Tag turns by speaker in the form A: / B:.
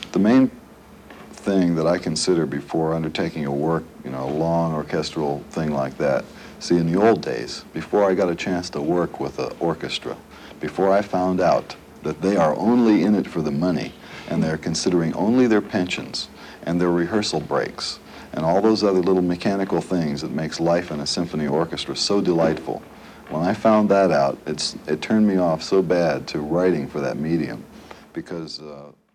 A: The main thing that I consider before undertaking a work, a long orchestral thing like that, see, in the old days, before I got a chance to work with an orchestra, before I found out that they are only in it for the money and they're considering only their pensions and their rehearsal breaks and all those other little mechanical things that makes life in a symphony orchestra so delightful, when I found that out, it turned me off so bad to writing for that medium because